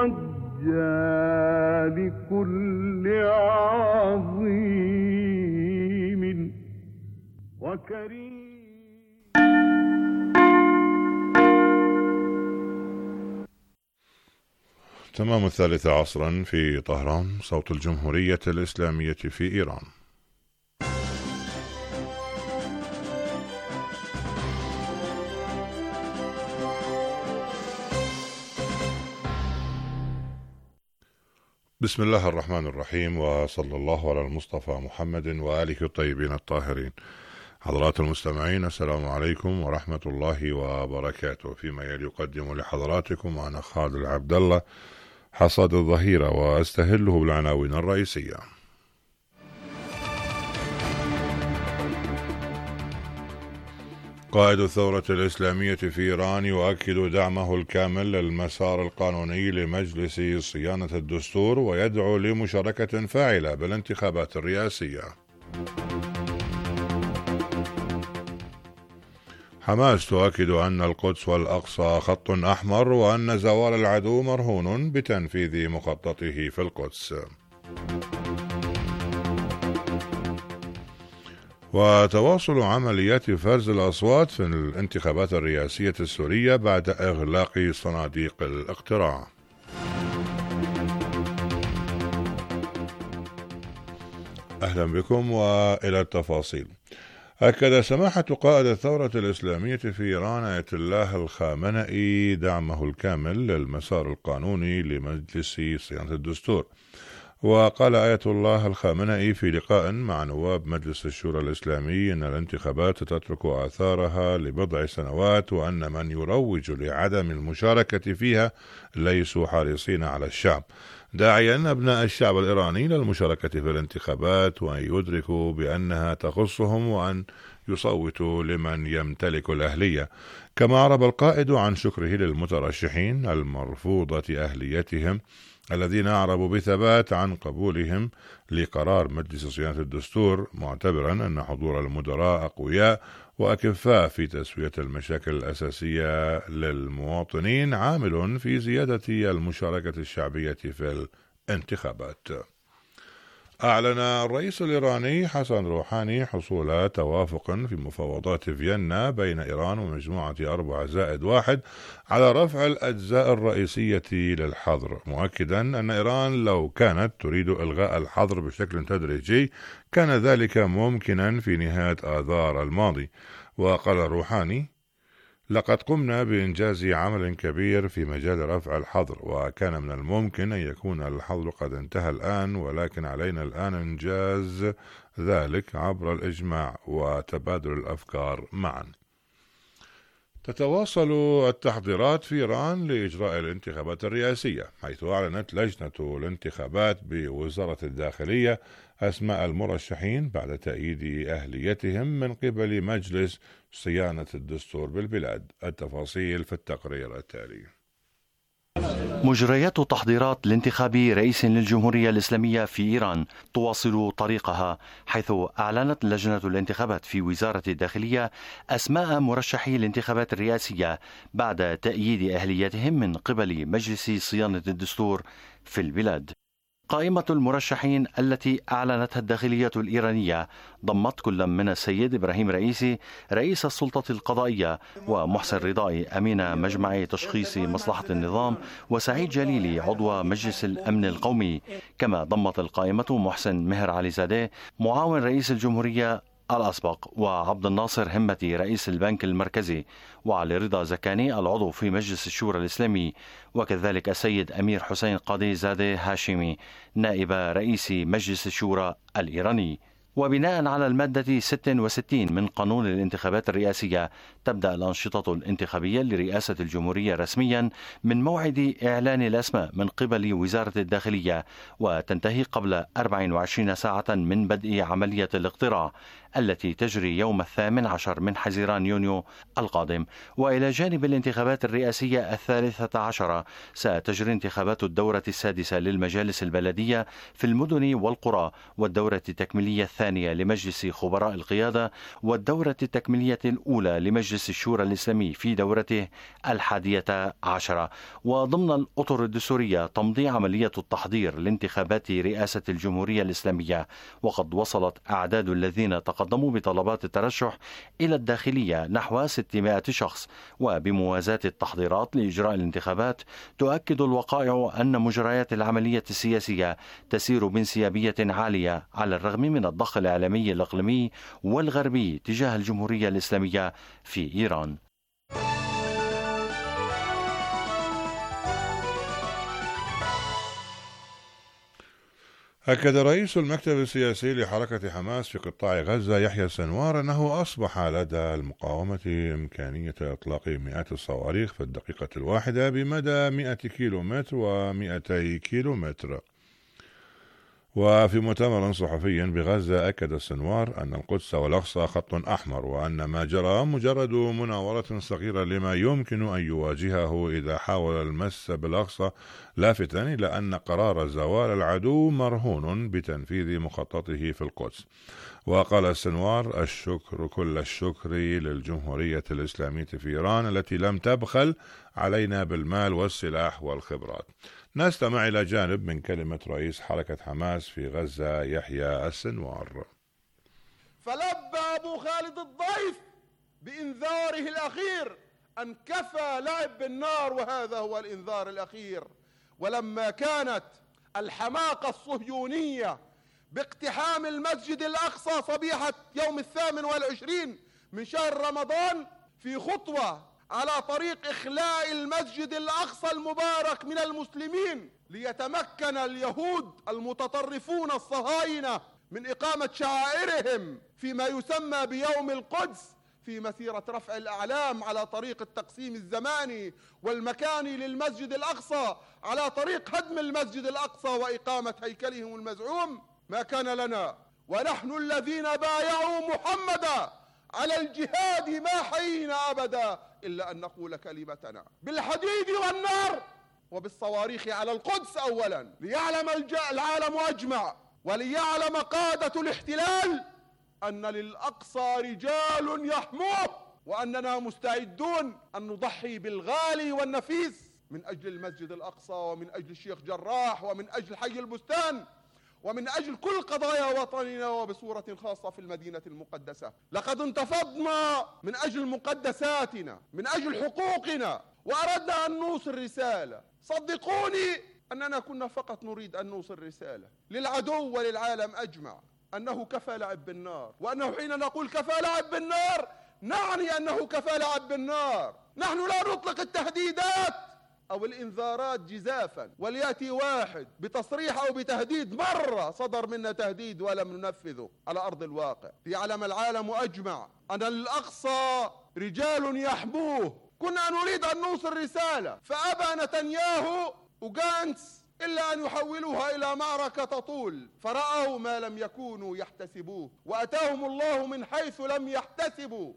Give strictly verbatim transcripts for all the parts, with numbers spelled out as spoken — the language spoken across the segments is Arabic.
رجى لكل عظيم وكريم. تمام الثالثة عصرا في طهران، صوت الجمهورية الإسلامية في إيران. بسم الله الرحمن الرحيم، وصلى الله على المصطفى محمد وآله الطيبين الطاهرين. حضرات المستمعين، السلام عليكم ورحمة الله وبركاته. فيما يلي يقدم لحضراتكم أنا خالد العبد الله حصاد الظهيرة، وأستهله بالعناوين الرئيسية. قائد الثورة الإسلامية في إيران يؤكد دعمه الكامل للمسار القانوني لمجلس صيانة الدستور، ويدعو لمشاركة فاعلة بالانتخابات الرئاسية. حماس تؤكد أن القدس والأقصى خط أحمر، وأن زوال العدو مرهون بتنفيذ مخططه في القدس. وتواصل عمليات فرز الأصوات في الانتخابات الرئاسية السورية بعد إغلاق صناديق الاقتراع. أهلا بكم وإلى التفاصيل. أكد سماحة قائد الثورة الإسلامية في إيران آية الله الخامنئي دعمه الكامل للمسار القانوني لمجلس صيانة الدستور. وقال آية الله الخامنئي في لقاء مع نواب مجلس الشورى الإسلامي أن الانتخابات تترك آثارها لبضع سنوات، وأن من يروج لعدم المشاركة فيها ليسوا حريصين على الشعب، داعيا أبناء الشعب الإيراني للمشاركة في الانتخابات، وأن يدركوا بأنها تخصهم، وأن يصوتوا لمن يمتلك الأهلية. كما عرب القائد عن شكره للمترشحين المرفوضة أهليتهم الذين أعربوا بثبات عن قبولهم لقرار مجلس صيانة الدستور، معتبرا أن حضور المدراء أقوياء وأكفاء في تسوية المشاكل الأساسية للمواطنين، عامل في زيادة المشاركة الشعبية في الانتخابات. أعلن الرئيس الإيراني حسن روحاني حصول توافق في مفاوضات فيينا بين إيران ومجموعة أربعة زائد واحد على رفع الأجزاء الرئيسية للحظر، مؤكدا أن إيران لو كانت تريد إلغاء الحظر بشكل تدريجي كان ذلك ممكنا في نهاية آذار الماضي. وقال روحاني: لقد قمنا بإنجاز عمل كبير في مجال رفع الحظر، وكان من الممكن أن يكون الحظر قد انتهى الآن، ولكن علينا الآن إنجاز ذلك عبر الإجماع وتبادل الأفكار معا. تتواصل التحضيرات في إيران لإجراء الانتخابات الرئاسية، حيث أعلنت لجنة الانتخابات بوزارة الداخلية أسماء المرشحين بعد تأييد أهليتهم من قبل مجلس صيانة الدستور بالبلاد. التفاصيل في التقرير التالي. مجريات تحضيرات لانتخاب رئيس للجمهورية الإسلامية في إيران تواصل طريقها، حيث أعلنت لجنة الانتخابات في وزارة الداخلية أسماء مرشحي الانتخابات الرئاسية بعد تأييد أهليتهم من قبل مجلس صيانة الدستور في البلاد. قائمة المرشحين التي أعلنتها الداخلية الإيرانية ضمت كل من السيد إبراهيم رئيسي رئيس السلطة القضائية، ومحسن رضائي أمين مجمع تشخيص مصلحة النظام، وسعيد جليلي عضو مجلس الأمن القومي. كما ضمت القائمة محسن مهر علي زادة معاون رئيس الجمهورية الأسبق، وعبد الناصر همتي رئيس البنك المركزي، وعلي رضا زكاني العضو في مجلس الشورى الإسلامي، وكذلك السيد أمير حسين قاضي زادة هاشمي نائب رئيس مجلس الشورى الإيراني. وبناء على المادة ستة وستين من قانون الانتخابات الرئاسية تبدأ الأنشطة الانتخابية لرئاسة الجمهورية رسميا من موعد إعلان الأسماء من قبل وزارة الداخلية، وتنتهي قبل أربع وعشرين ساعة من بدء عملية الاقتراع التي تجري يوم الثامن عشر من حزيران يونيو القادم. وإلى جانب الانتخابات الرئاسية الثالثة عشرة ستجري انتخابات الدورة السادسة للمجالس البلدية في المدن والقرى، والدورة التكميلية الثانية الثانية لمجلس خبراء القيادة والدورة التكميلية الأولى لمجلس الشورى الإسلامي في دورته الحادية عشرة. وضمن الأطر الدستورية تمضي عملية التحضير لانتخابات رئاسة الجمهورية الإسلامية، وقد وصلت أعداد الذين تقدموا بطلبات الترشح إلى الداخلية نحو ستمائة شخص. وبموازاة التحضيرات لإجراء الانتخابات تؤكد الوقائع أن مجريات العملية السياسية تسير بانسيابية عالية على الرغم من الضخ الإعلامي الإقليمي والغربي تجاه الجمهورية الإسلامية في إيران. أكد رئيس المكتب السياسي لحركة حماس في قطاع غزة يحيى السنوار أنه أصبح لدى المقاومة إمكانية إطلاق مئات الصواريخ في الدقيقة الواحدة بمدى مئة كيلومتر ومئتي كيلومتر. وفي مؤتمر صحفي بغزة أكد السنوار أن القدس والأقصى خط أحمر، وأن ما جرى مجرد مناورة صغيرة لما يمكن أن يواجهه إذا حاول المس بالأقصى، لافتا إلى أن قرار زوال العدو مرهون بتنفيذ مخططه في القدس. وقال السنوار: الشكر كل الشكر للجمهورية الإسلامية في إيران التي لم تبخل علينا بالمال والسلاح والخبرات. نستمع إلى جانب من كلمة رئيس حركة حماس في غزة يحيى السنوار. فلبى أبو خالد الضيف بإنذاره الأخير أن كفى لعب بالنار، وهذا هو الإنذار الأخير. ولما كانت الحماقة الصهيونية باقتحام المسجد الأقصى صبيحة يوم الثامن والعشرين من شهر رمضان في خطوة على طريق إخلاء المسجد الأقصى المبارك من المسلمين ليتمكن اليهود المتطرفون الصهاينة من إقامة شعائرهم فيما يسمى بيوم القدس في مسيرة رفع الأعلام على طريق التقسيم الزماني والمكاني للمسجد الأقصى على طريق هدم المسجد الأقصى وإقامة هيكلهم المزعوم، ما كان لنا ونحن الذين بايعوا محمدا على الجهاد ما حيينا أبدا إلا أن نقول كلمتنا بالحديد والنار وبالصواريخ على القدس أولا، ليعلم العالم أجمع وليعلم قادة الاحتلال أن للأقصى رجال يحموه، وأننا مستعدون أن نضحي بالغالي والنفيس من أجل المسجد الأقصى ومن أجل الشيخ جراح ومن أجل حي البستان ومن أجل كل قضايا وطننا، وبصورة خاصة في المدينة المقدسة. لقد انتفضنا من أجل مقدساتنا، من أجل حقوقنا، وأردنا أن نوصل رسالة. صدقوني أننا كنا فقط نريد أن نوصل رسالة للعدو وللعالم أجمع أنه كفى لعب بالنار، وأنه حين نقول كفى لعب بالنار نعني أنه كفى لعب بالنار. نحن لا نطلق التهديدات أو الإنذارات جزافا، وليأتي واحد بتصريح أو بتهديد، مرة صدر منا تهديد ولم ننفذه على أرض الواقع، ليعلم العالم أجمع أن الأقصى رجال يحموه. كنا نريد أن نوصل رسالة، فأبى نتنياهو وغانتس إلا أن يحولوها إلى معركة تطول، فرأوا ما لم يكونوا يحتسبوه وأتاهم الله من حيث لم يحتسبوا.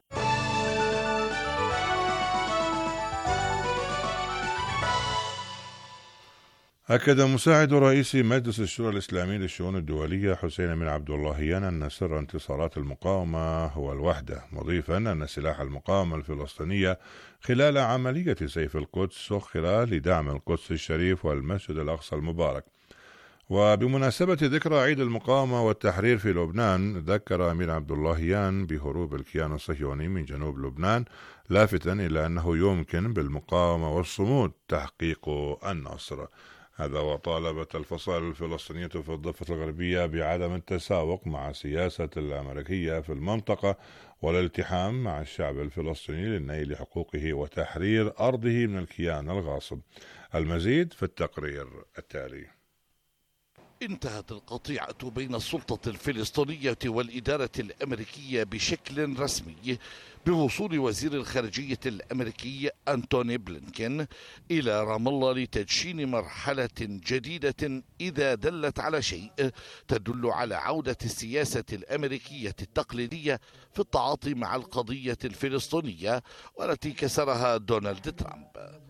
أكد مساعد رئيس مجلس الشورى الإسلامي للشؤون الدولية حسين بن عبد اللهيان أن سر انتصارات المقاومة هو الوحدة، مضيفا أن سلاح المقاومة الفلسطينية خلال عملية سيف القدس سخر لدعم القدس الشريف والمسجد الأقصى المبارك. وبمناسبة ذكرى عيد المقاومة والتحرير في لبنان، ذكر أمير عبد اللهيان بهروب الكيان الصهيوني من جنوب لبنان، لافتا إلى أنه يمكن بالمقاومة والصمود تحقيق النصر. هذا وطالبت الفصائل الفلسطينية في الضفة الغربية بعدم التساوق مع السياسة الأمريكية في المنطقة والالتحام مع الشعب الفلسطيني لنيل حقوقه وتحرير أرضه من الكيان الغاصب. المزيد في التقرير التالي. انتهت القطيعة بين السلطة الفلسطينية والإدارة الأمريكية بشكل رسمي بوصول وزير الخارجية الأمريكي أنتوني بلينكين إلى رام الله لتدشين مرحلة جديدة إذا دلت على شيء تدل على عودة السياسة الأمريكية التقليدية في التعاطي مع القضية الفلسطينية والتي كسرها دونالد ترامب.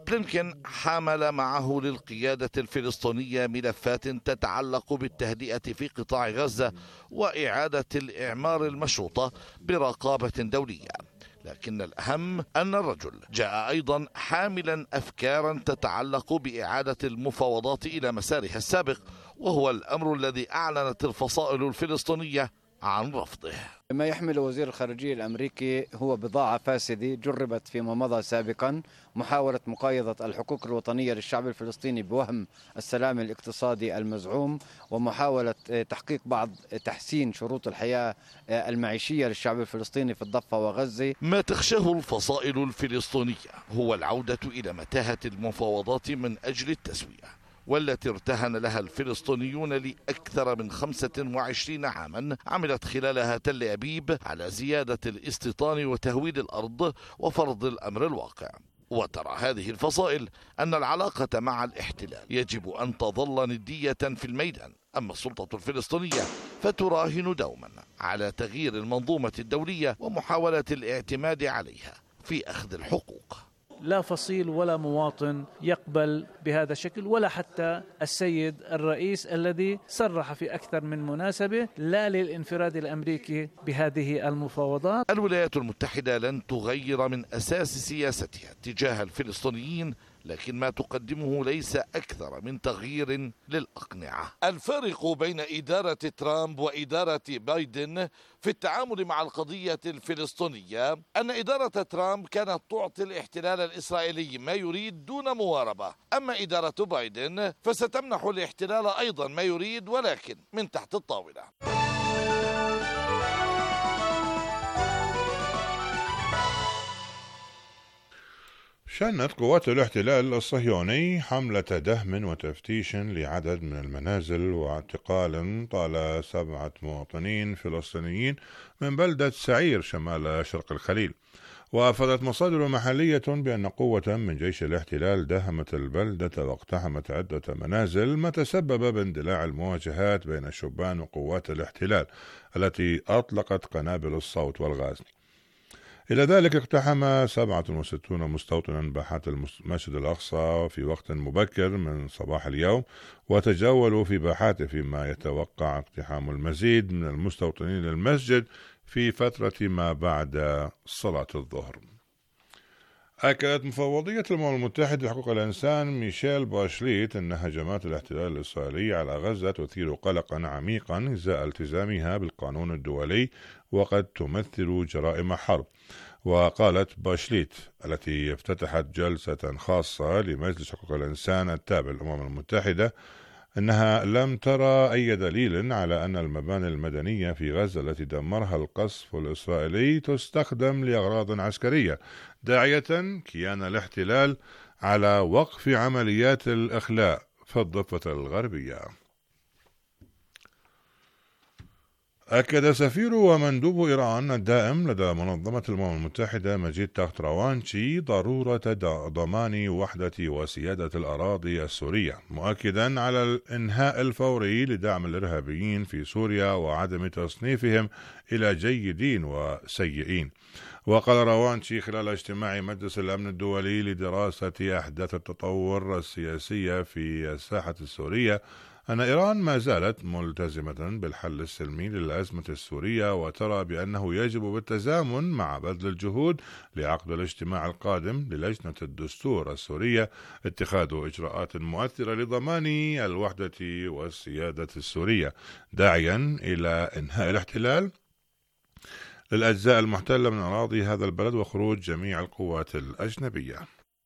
بلينكين حامل معه للقيادة الفلسطينية ملفات تتعلق بالتهدئة في قطاع غزة وإعادة الإعمار المشروطة برقابة دولية. لكن الأهم أن الرجل جاء أيضا حاملا أفكارا تتعلق بإعادة المفاوضات إلى مسارها السابق، وهو الأمر الذي أعلنت الفصائل الفلسطينية عن رفضه. ما يحمل وزير الخارجية الأمريكي هو بضاعة فاسدة جربت فيما مضى سابقا، محاولة مقايضة الحقوق الوطنية للشعب الفلسطيني بوهم السلام الاقتصادي المزعوم، ومحاولة تحقيق بعض تحسين شروط الحياة المعيشية للشعب الفلسطيني في الضفة وغزة. ما تخشاه الفصائل الفلسطينية هو العودة إلى متاهة المفاوضات من أجل التسوية، والتي ارتهن لها الفلسطينيون لأكثر من خمسة وعشرين عاما، عملت خلالها تل أبيب على زيادة الاستيطان وتهويد الأرض وفرض الأمر الواقع. وترى هذه الفصائل أن العلاقة مع الاحتلال يجب أن تظل ندية في الميدان، أما السلطة الفلسطينية فتراهن دوما على تغيير المنظومة الدولية ومحاولة الاعتماد عليها في أخذ الحقوق. لا فصيل ولا مواطن يقبل بهذا الشكل، ولا حتى السيد الرئيس الذي صرح في أكثر من مناسبة لا للانفراد الأمريكي بهذه المفاوضات. الولايات المتحدة لن تغير من أساس سياستها تجاه الفلسطينيين، لكن ما تقدمه ليس أكثر من تغيير للأقنعة. الفارق بين إدارة ترامب وإدارة بايدن في التعامل مع القضية الفلسطينية أن إدارة ترامب كانت تعطي الاحتلال الإسرائيلي ما يريد دون مواربة، أما إدارة بايدن فستمنح الاحتلال أيضا ما يريد ولكن من تحت الطاولة. شنت قوات الاحتلال الصهيوني حملة دهم وتفتيش لعدد من المنازل واعتقال طال سبعة مواطنين فلسطينيين من بلدة سعير شمال شرق الخليل. وأفادت مصادر محلية بأن قوة من جيش الاحتلال داهمت البلدة واقتحمت عدة منازل، ما تسبب باندلاع المواجهات بين شبان وقوات الاحتلال التي أطلقت قنابل الصوت والغاز. إلى ذلك اقتحم سبعة وستون مستوطنا باحات المسجد الأقصى في وقت مبكر من صباح اليوم، وتجولوا في باحاته، فيما يتوقع اقتحام المزيد من المستوطنين للمسجد في فترة ما بعد صلاة الظهر. أكدت مفوضية الأمم المتحدة لحقوق الإنسان ميشيل باشليت أن هجمات الاحتلال الإسرائيلي على غزة تثير قلقا عميقا إزاء التزامها بالقانون الدولي وقد تمثل جرائم حرب. وقالت باشليت التي افتتحت جلسة خاصة لمجلس حقوق الإنسان التابع للأمم المتحدة أنها لم ترى أي دليل على أن المباني المدنية في غزة التي دمرها القصف الإسرائيلي تستخدم لأغراض عسكرية، داعية كيان الاحتلال على وقف عمليات الإخلاء في الضفة الغربية. أكد سفير ومندوب إيران الدائم لدى منظمة الأمم المتحدة مجيد تخت روانشي ضرورة ضمان وحدة وسيادة الأراضي السورية، مؤكدا على الإنهاء الفوري لدعم الإرهابيين في سوريا وعدم تصنيفهم إلى جيدين وسيئين. وقال روانشي خلال اجتماع مجلس الأمن الدولي لدراسة أحداث التطور السياسية في الساحة السورية أن إيران ما زالت ملتزمة بالحل السلمي للأزمة السورية، وترى بأنه يجب بالتزامن مع بذل الجهود لعقد الاجتماع القادم للجنة الدستور السورية اتخاذ إجراءات مؤثرة لضمان الوحدة والسيادة السورية، داعيا إلى إنهاء الاحتلال للأجزاء المحتلة من أراضي هذا البلد وخروج جميع القوات الأجنبية.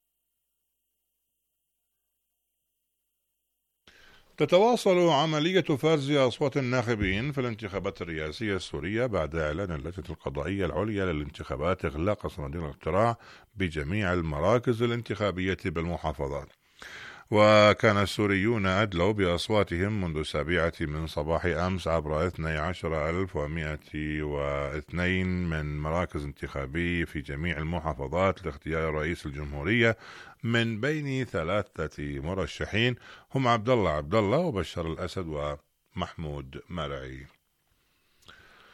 تتواصل عملية فرز أصوات الناخبين في الانتخابات الرئاسية السورية بعد إعلان اللجنة القضائية العليا للانتخابات إغلاق صناديق الاقتراع بجميع المراكز الانتخابية بالمحافظات. وكان السوريون أدلوا بأصواتهم منذ السابعة من صباح أمس عبر اثني عشر ألف ومئة واثنين من مراكز انتخابية في جميع المحافظات لاختيار رئيس الجمهورية من بين ثلاثة مرشحين هم عبد الله عبد الله وبشار الأسد ومحمود مرعي.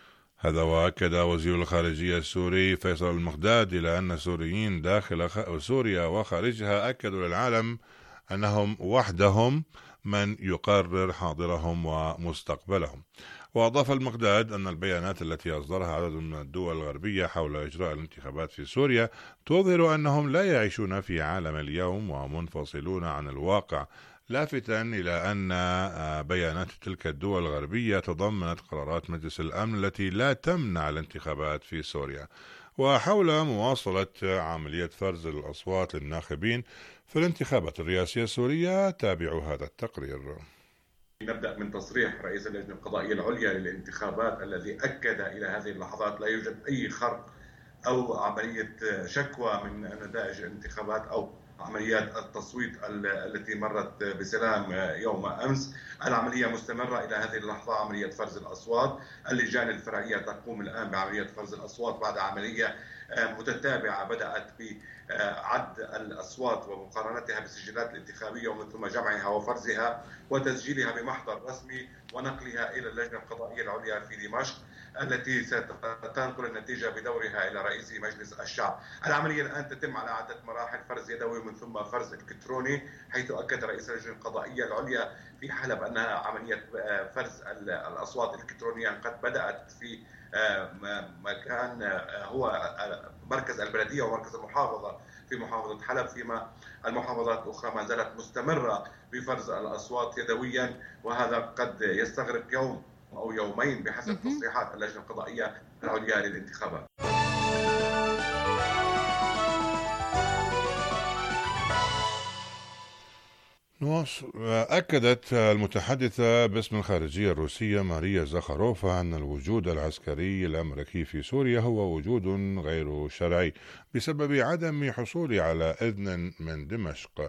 هذا وأكد وزير الخارجية السوري فيصل المقداد إلى أن السوريين داخل سوريا وخارجها أكدوا للعالم أنهم وحدهم من يقرر حاضرهم ومستقبلهم. وأضاف المقداد أن البيانات التي أصدرها عدد من الدول الغربية حول إجراء الانتخابات في سوريا تظهر أنهم لا يعيشون في عالم اليوم ومنفصلون عن الواقع، لافتا إلى أن بيانات تلك الدول الغربية تضمنت قرارات مجلس الأمن التي لا تمنع الانتخابات في سوريا. وحول مواصلة عملية فرز الأصوات للناخبين في الانتخابات الرئاسية السورية تابعوا هذا التقرير. نبدأ من تصريح رئيس اللجنة القضائية العليا للانتخابات الذي أكد إلى هذه اللحظات لا يوجد أي خرق أو عملية شكوى من نتائج الانتخابات أو عمليات التصويت التي مرت بسلام يوم أمس. العملية مستمرة إلى هذه اللحظة، عملية فرز الأصوات. اللجان الفرعية تقوم الآن بعملية فرز الأصوات بعد عملية متتابعة بدأت بعد الأصوات ومقارنتها بالسجلات الانتخابية ومن ثم جمعها وفرزها وتسجيلها بمحضر رسمي ونقلها إلى اللجنة القضائية العليا في دمشق التي ستنقل النتيجة بدورها إلى رئيس مجلس الشعب. العملية الآن تتم على عدة مراحل، فرز يدوي ومن ثم فرز إلكتروني، حيث أكد رئيس اللجنة القضائية العليا في حلب أنها عملية فرز الأصوات إلكترونيا قد بدأت في مكان هو مركز البلدية ومركز المحافظة في محافظة حلب، فيما المحافظات الأخرى ما زالت مستمرة بفرز الأصوات يدويا، وهذا قد يستغرق يوم أو يومين بحسب تصريحات اللجنة القضائية العليا للانتخابات. أكدت المتحدثة باسم الخارجية الروسية ماريا زخاروفا أن الوجود العسكري الأمريكي في سوريا هو وجود غير شرعي بسبب عدم حصوله على إذن من دمشق.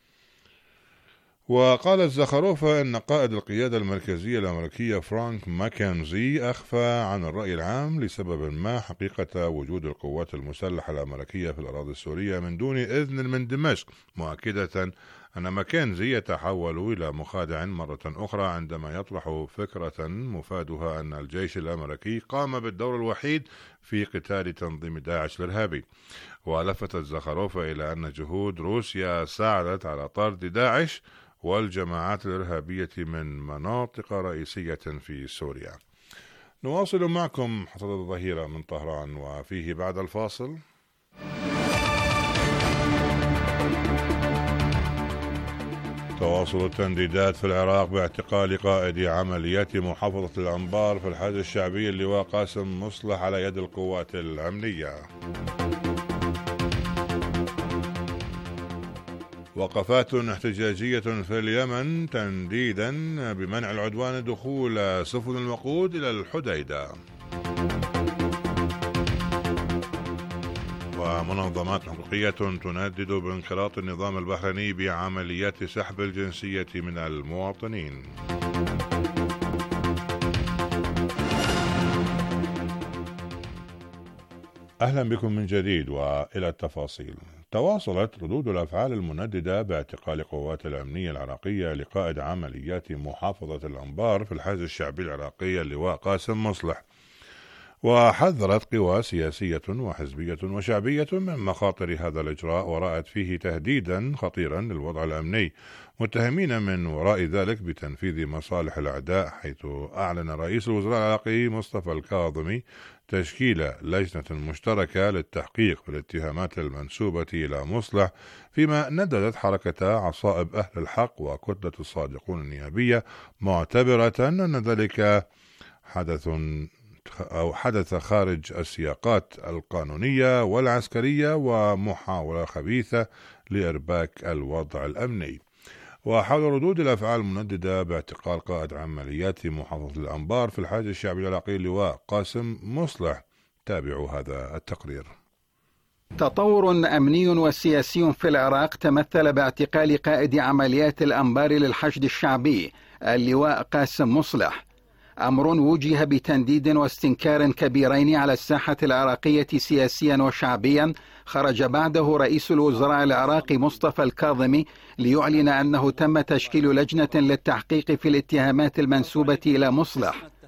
وقالت زخاروفا أن قائد القيادة المركزية الأمريكية فرانك ماكنزي أخفى عن الرأي العام لسبب ما حقيقة وجود القوات المسلحة الأمريكية في الأراضي السورية من دون إذن من دمشق، مؤكدة أن ماكنزي يتحول إلى مخادع مرة أخرى عندما يطرح فكرة مفادها أن الجيش الأمريكي قام بالدور الوحيد في قتال تنظيم داعش الإرهابي. ولفتت زخاروفا إلى أن جهود روسيا ساعدت على طرد داعش والجماعات الإرهابية من مناطق رئيسية في سوريا. نواصل معكم حصاد الظهيرة من طهران، وفيه بعد الفاصل تواصل التنديدات في العراق باعتقال قائد عمليات محافظة الأنبار في الحاج الشعبي اللواء قاسم مصلح على يد القوات الأمنية. وقفات احتجاجية في اليمن تنديدا بمنع العدوان دخول سفن الوقود إلى الحديدة. ومنظمات حقوقية تندد بانخراط النظام البحريني بعمليات سحب الجنسية من المواطنين. أهلا بكم من جديد وإلى التفاصيل. تواصلت ردود الأفعال المنددة باعتقال قوات الأمنية العراقية لقائد عمليات محافظة الأنبار في الحاج الشعبي العراقي اللواء قاسم مصلح، وحذرت قوى سياسية وحزبية وشعبية من مخاطر هذا الإجراء ورأت فيه تهديدا خطيرا للوضع الأمني، متهمين من وراء ذلك بتنفيذ مصالح الأعداء، حيث أعلن رئيس الوزراء العراقي مصطفى الكاظمي تشكيل لجنة مشتركة للتحقيق بالاتهامات المنسوبة إلى مصلح، فيما نددت حركة عصائب أهل الحق وكتلة الصادقون النيابية معتبرة أن ذلك حدث أو حدث خارج السياقات القانونية والعسكرية ومحاولة خبيثة لإرباك الوضع الأمني. وحول ردود الأفعال المنددة باعتقال قائد عمليات محافظة الأنبار في الحاج الشعبي العراقي اللواء قاسم مصلح، تابعوا هذا التقرير. تطور أمني وسياسي في العراق تمثل باعتقال قائد عمليات الأنبار للحشد الشعبي اللواء قاسم مصلح، أمر وجه بتنديد واستنكار كبيرين على الساحة العراقية سياسيا وشعبيا، خرج بعده رئيس الوزراء العراقي مصطفى الكاظمي ليعلن أنه تم تشكيل لجنة للتحقيق في الاتهامات المنسوبة إلى مصلح.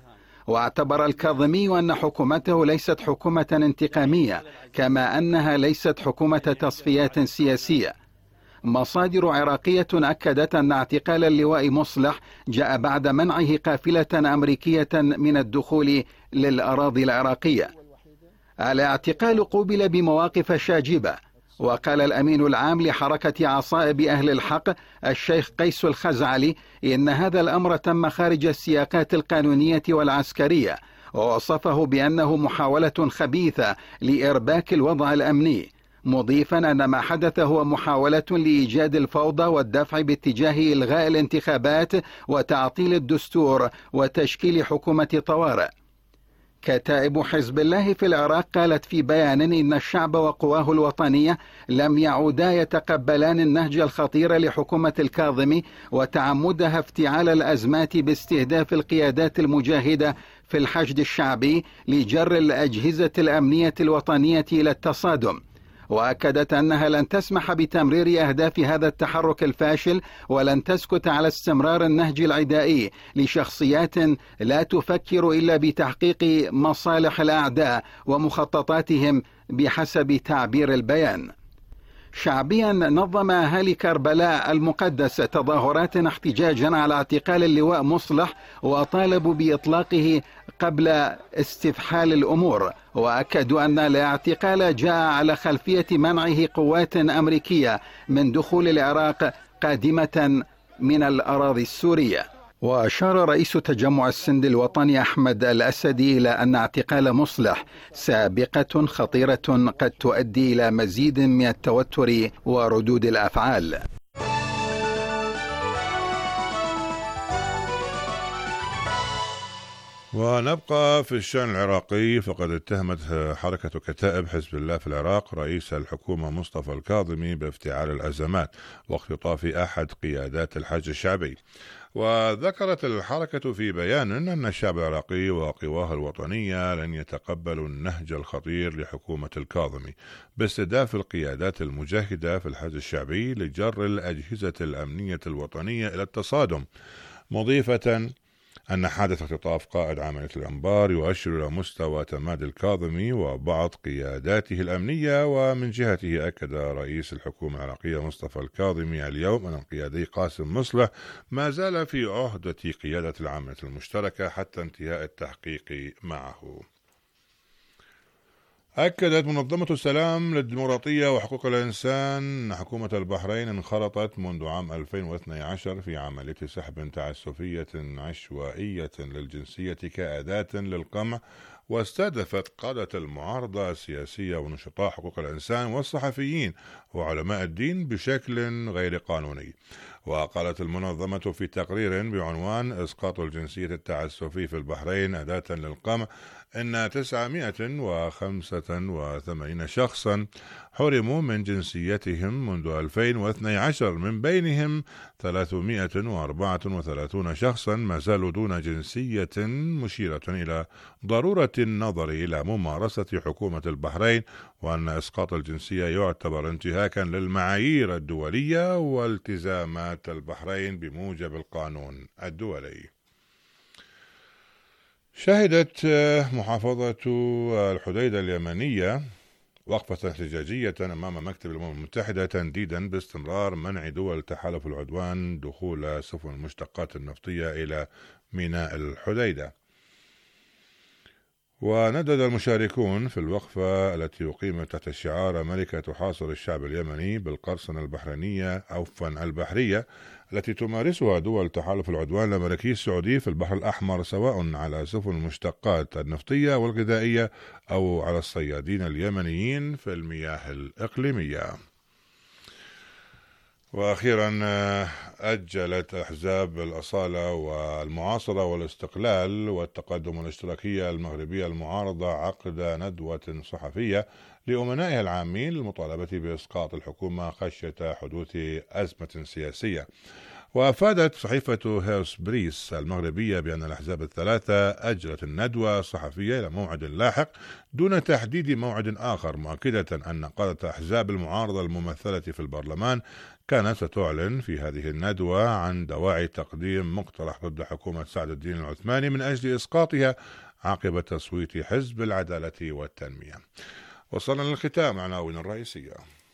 واعتبر الكاظمي أن حكومته ليست حكومة انتقامية، كما أنها ليست حكومة تصفيات سياسية. مصادر عراقية أكدت أن اعتقال اللواء مصلح جاء بعد منعه قافلة أمريكية من الدخول للأراضي العراقية. الاعتقال قوبل بمواقف شاجبة، وقال الأمين العام لحركة عصائب أهل الحق الشيخ قيس الخزعلي إن هذا الأمر تم خارج السياقات القانونية والعسكرية، ووصفه بأنه محاولة خبيثة لإرباك الوضع الأمني، مضيفا أن ما حدث هو محاولة لإيجاد الفوضى والدفع باتجاه إلغاء الانتخابات وتعطيل الدستور وتشكيل حكومة طوارئ. كتائب حزب الله في العراق قالت في بيان إن الشعب وقواه الوطنية لم يعودا يتقبلان النهج الخطير لحكومة الكاظمي وتعمدها افتعال الأزمات باستهداف القيادات المجاهدة في الحشد الشعبي لجر الأجهزة الأمنية الوطنية إلى التصادم. وأكدت أنها لن تسمح بتمرير أهداف هذا التحرك الفاشل، ولن تسكت على استمرار النهج العدائي لشخصيات لا تفكر إلا بتحقيق مصالح الأعداء ومخططاتهم بحسب تعبير البيان. شعبيا نظم أهالي كربلاء المقدسة تظاهرات احتجاجا على اعتقال اللواء مصلح، وطالبوا بإطلاقه قبل استفحال الأمور، وأكدوا أن الاعتقال جاء على خلفية منعه قوات أمريكية من دخول العراق قادمة من الأراضي السورية. وأشار رئيس تجمع السند الوطني أحمد الأسدي إلى أن اعتقال مصلح سابقة خطيرة قد تؤدي إلى مزيد من التوتر وردود الأفعال. ونبقى في الشأن العراقي، فقد اتهمت حركة كتائب حزب الله في العراق رئيس الحكومة مصطفى الكاظمي بافتعال الأزمات واختطاف أحد قيادات الحشد الشعبي. وذكرت الحركة في بيان أن الشعب العراقي وقواه الوطنية لن يتقبلوا النهج الخطير لحكومة الكاظمي باستهداف القيادات المجاهدة في الحشد الشعبي لجر الأجهزة الأمنية الوطنية إلى التصادم، مضيفة أن حادث اختطاف قائد عملية الأنبار يؤشر إلى مستوى تمادي الكاظمي وبعض قياداته الأمنية. ومن جهته أكد رئيس الحكومة العراقية مصطفى الكاظمي اليوم أن القيادي قاسم مصلح ما زال في عهدة قيادة العملية المشتركة حتى انتهاء التحقيق معه. أكدت منظمة السلام للديمقراطية وحقوق الإنسان أن حكومة البحرين انخرطت منذ عام ألفين واثني عشر في عملية سحب تعسفية عشوائية للجنسية كأداة للقمع، واستهدفت قادة المعارضة السياسية ونشطاء حقوق الإنسان والصحفيين وعلماء الدين بشكل غير قانوني. وقالت المنظمة في تقرير بعنوان إسقاط الجنسية التعسفي في البحرين أداة للقمع إن تسعمائة وخمسة وثمانين شخصا حرموا من جنسيتهم منذ ألفين واثني عشر، من بينهم ثلاثمائة وأربعة وثلاثين شخصا ما زالوا دون جنسية، مشيرة إلى ضرورة النظر إلى ممارسة حكومة البحرين وأن إسقاط الجنسية يعتبر انتهاكا للمعايير الدولية والتزامات البحرين بموجب القانون الدولي. شهدت محافظة الحديدة اليمنية وقفة احتجاجية أمام مكتب الأمم المتحدة تنديدا باستمرار منع دول تحالف العدوان دخول سفن المشتقات النفطية إلى ميناء الحديدة. وندد المشاركون في الوقفة التي أقيمت تحت شعار أمريكا تحاصر الشعب اليمني بالقرصنة البحرينية أو فن البحرية التي تمارسها دول تحالف العدوان الأمريكي السعودي في البحر الأحمر، سواء على سفن المشتقات النفطية والغذائية أو على الصيادين اليمنيين في المياه الإقليمية. وأخيرا أجلت أحزاب الأصالة والمعاصرة والاستقلال والتقدم والاشتراكية المغربية المعارضة عقد ندوة صحفية لأمنائها العامين للمطالبة بإسقاط الحكومة خشية حدوث أزمة سياسية. وأفادت صحيفة هيرس بريس المغربية بأن الأحزاب الثلاثة أجلت الندوة الصحفية إلى موعد لاحق دون تحديد موعد آخر، مؤكدة أن قادة أحزاب المعارضة الممثلة في البرلمان كانت ستعلن في هذه الندوة عن دواعي تقديم مقترح ضد حكومة سعد الدين العثماني من أجل إسقاطها عقب تصويت حزب العدالة والتنمية. وصلنا للختام عناوين الرئيسية.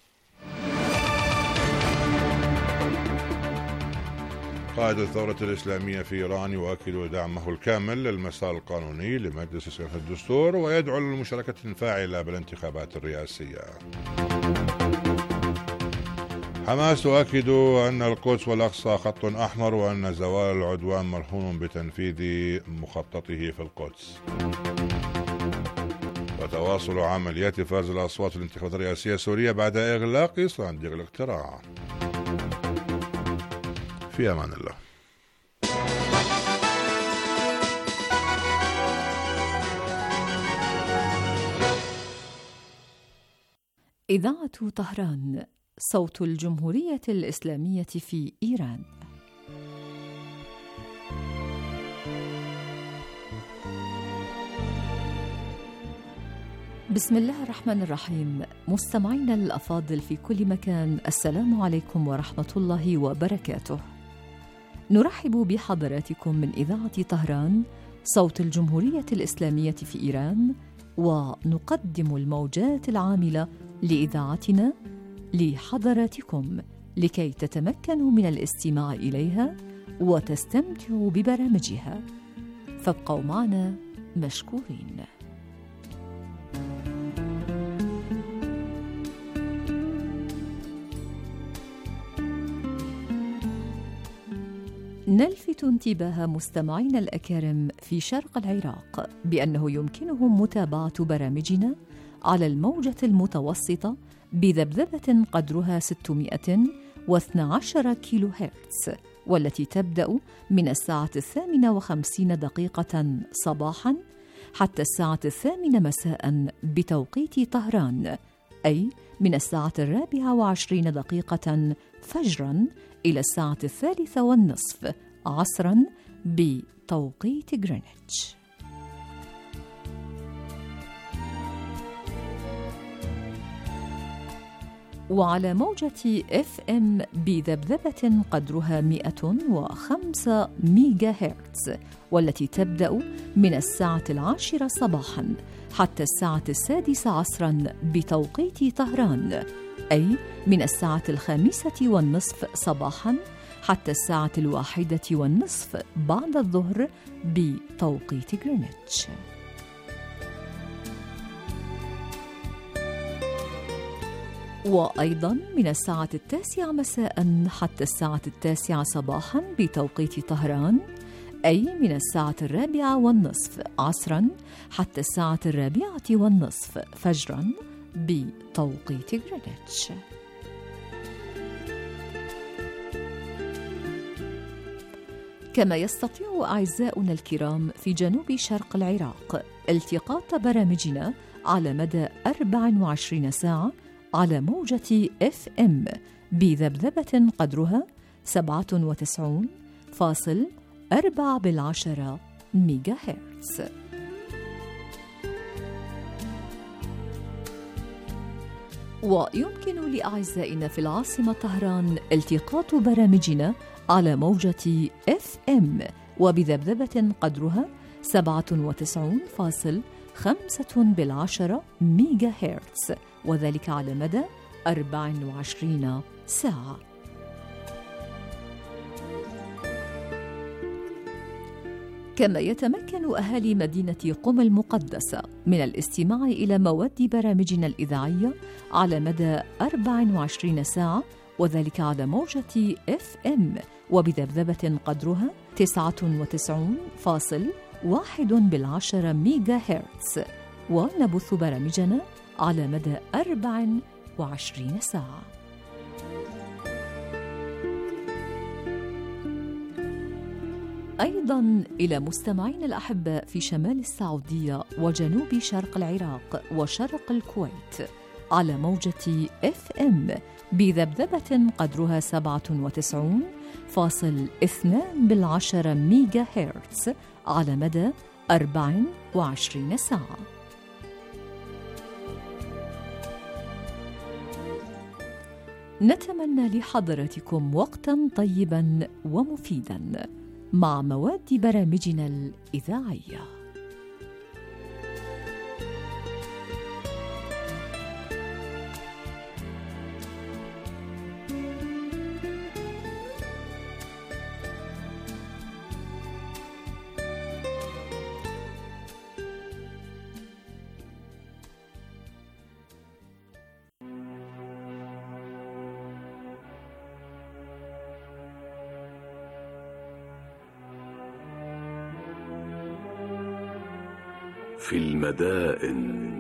قائد الثورة الإسلامية في إيران يؤكد دعمه الكامل للمسار القانوني لمجلس صياغة الدستور ويدعو للمشاركة فاعلة بالانتخابات الرئاسية. حماس تؤكد أن القدس والأقصى خط أحمر وأن زوال العدوان مرهون بتنفيذ مخططه في القدس. وتواصل عمليات فرز الأصوات في الانتخابات الرئاسية السورية بعد إغلاق صناديق الاقتراع. في أمان الله. إذاعة طهران، صوت الجمهورية الإسلامية في إيران. بسم الله الرحمن الرحيم. مستمعينا الأفاضل في كل مكان، السلام عليكم ورحمة الله وبركاته. نرحب بحضراتكم من إذاعة طهران، صوت الجمهورية الإسلامية في إيران، ونقدم الموجات العاملة لإذاعتنا لحضراتكم لكي تتمكنوا من الاستماع إليها وتستمتعوا ببرامجها، فابقوا معنا مشكورين. نلفت انتباه مستمعينا الأكارم في شرق العراق بأنه يمكنهم متابعة برامجنا على الموجة المتوسطة بذبذبة قدرها ستمائة واثني عشر كيلو هرتز، والتي تبدأ من الساعة الثامنة وخمسين دقيقة صباحاً حتى الساعة الثامنة مساءً بتوقيت طهران، أي من الساعة الرابعة وعشرين دقيقة فجراً إلى الساعة الثالثة والنصف عصراً بتوقيت غرينتش. وعلى موجة إف إم بذبذبة قدرها مئة وخمسة ميجا هرتز، والتي تبدأ من الساعة العاشرة صباحاً حتى الساعة السادسة عصراً بتوقيت طهران، أي من الساعة الخامسة والنصف صباحاً حتى الساعة الواحدة والنصف بعد الظهر بتوقيت غرينتش. وأيضاً من الساعة التاسعة مساءً حتى الساعة التاسعة صباحاً بتوقيت طهران، أي من الساعة الرابعة والنصف عصراً حتى الساعة الرابعة والنصف فجراً بتوقيت غرينتش. كما يستطيع أعزاؤنا الكرام في جنوب شرق العراق التقاط برامجنا على مدى أربع وعشرين ساعة على موجة إف إم بذبذبة قدرها سبعة وتسعين فاصل أربعة بالعشرة ميجا هرتز. ويمكن لأعزائنا في العاصمة طهران التقاط برامجنا على موجة إف إم وبذبذبة قدرها سبعة وتسعين فاصل خمسة بالعشرة ميجا هرتز، وذلك على مدى أربع وعشرين ساعة. كما يتمكن أهالي مدينة قم المقدسة من الاستماع إلى مواد برامجنا الإذاعية على مدى أربع وعشرين ساعة، وذلك على موجة إف إم وبذبذبة قدرها تسعة وتسعين فاصل واحد بالعشرة ميجا هرتز، ونبث برامجنا على مدى أربع وعشرين ساعة. أيضاً إلى مستمعين الأحباء في شمال السعودية وجنوب شرق العراق وشرق الكويت على موجة إف إم بذبذبة قدرها سبعة وتسعين فاصل اثنان بالعشرة ميجا هرتز على مدى أربع وعشرين ساعة. نتمنى لحضراتكم وقتا طيبا ومفيدا مع مواد برامجنا الإذاعية. في المدائن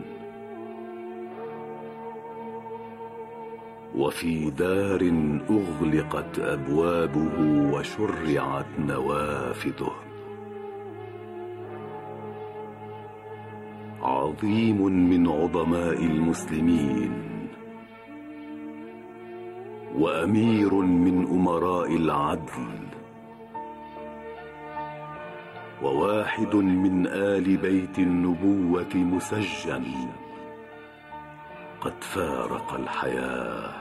وفي دار أغلقت أبوابه وشرعت نوافذه، عظيم من عظماء المسلمين وأمير من أمراء العدل وواحد من آل بيت النبوة مسجن قد فارق الحياة،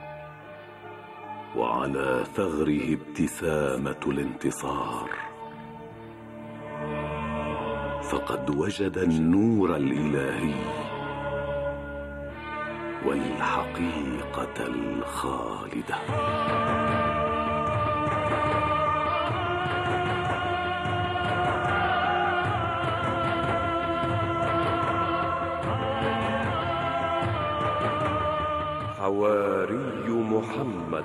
وعلى ثغره ابتسامة الانتصار، فقد وجد النور الإلهي والحقيقة الخالدة. حواري محمد.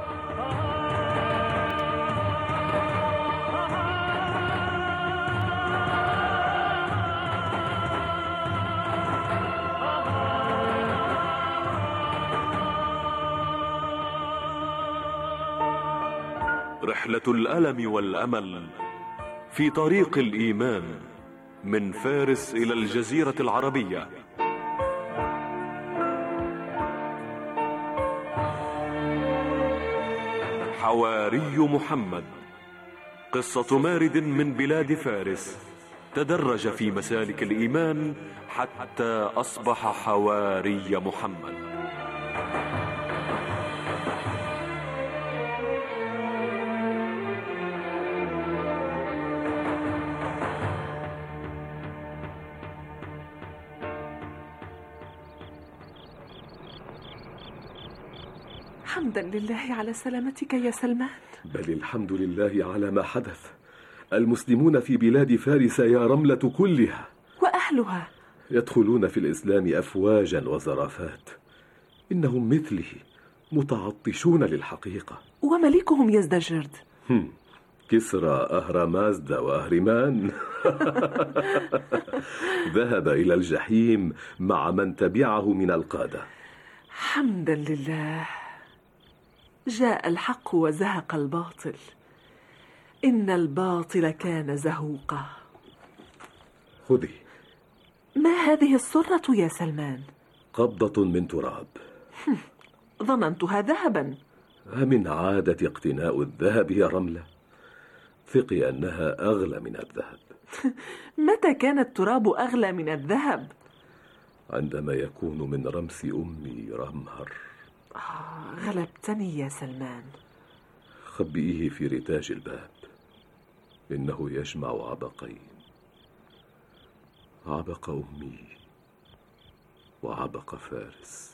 رحلة الألم والأمل في طريق الإيمان من فارس إلى الجزيرة العربية. حواري محمد، قصة مارد من بلاد فارس تدرج في مسالك الإيمان حتى أصبح حواري محمد. حمدا لله على سلامتك يا سلمان. بل الحمد لله على ما حدث. المسلمون في بلاد فارس يا رملة كلها وأهلها يدخلون في الإسلام أفواجا وزرافات، إنهم مثله متعطشون للحقيقة. وملكهم يزدجرد كسرى أهرمازدا وأهرمان ذهب إلى الجحيم مع من تبعه من القادة. حمدا لله، جاء الحق وزهق الباطل، إن الباطل كان زهوقا. خذي. ما هذه السرة يا سلمان؟ قبضة من تراب. ظننتها ذهبا. أمن عادة اقتناء الذهب يا رملة؟ ثقي أنها أغلى من الذهب. متى كان التراب أغلى من الذهب؟ عندما يكون من رمس أمي رمهر. آه، غلبتني يا سلمان. خبئيه في رتاج الباب، إنه يجمع عبقين، عبق أمي وعبق فارس.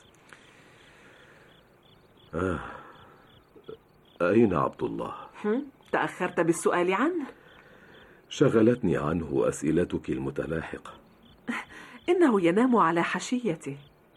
آه. أين عبد الله؟ تأخرت بالسؤال عنه. شغلتني عنه أسئلتك المتلاحقة. إنه ينام على حشيته.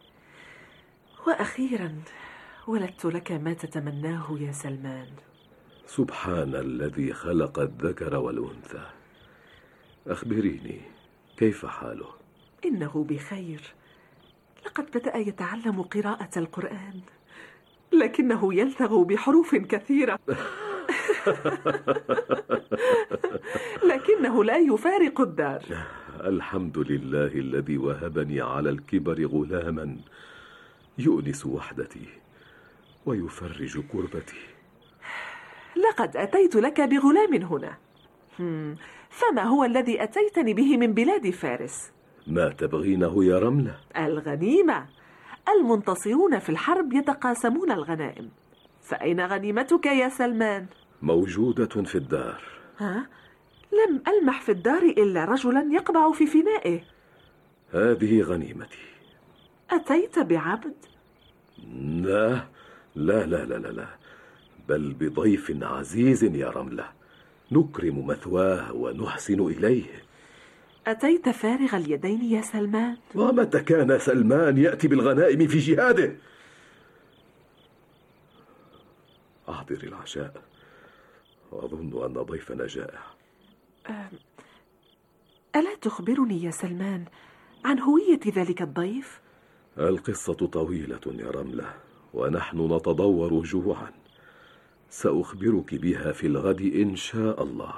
وأخيرا ولدت لك ما تتمناه يا سلمان. سبحان الذي خلق الذكر والأنثى. أخبريني، كيف حاله؟ إنه بخير، لقد بدأ يتعلم قراءة القرآن، لكنه يلثغ بحروف كثيرة. لكنه لا يفارق الدار. الحمد لله الذي وهبني على الكبر غلاما يؤنس وحدتي ويفرج كربتي. لقد أتيت لك بغلام هنا. فما هو الذي أتيتني به من بلاد فارس؟ ما تبغينه يا رملة؟ الغنيمة المنتصرون في الحرب يتقاسمون الغنائم، فأين غنيمتك يا سلمان؟ موجودة في الدار. ها؟ لم ألمح في الدار إلا رجلا يقبع في فنائه. هذه غنيمتي. أتيت بعبد؟ لا لا لا لا لا, لا. بل بضيف عزيز يا رملة، نكرم مثواه ونحسن إليه. أتيت فارغ اليدين يا سلمان؟ ومتى كان سلمان يأتي بالغنائم في جهاده؟ أحضر العشاء، وأظن أن ضيفنا جائع. ألا تخبرني يا سلمان عن هوية ذلك الضيف؟ القصة طويلة يا رملة، ونحن نتضور جوعا. سأخبرك بها في الغد إن شاء الله.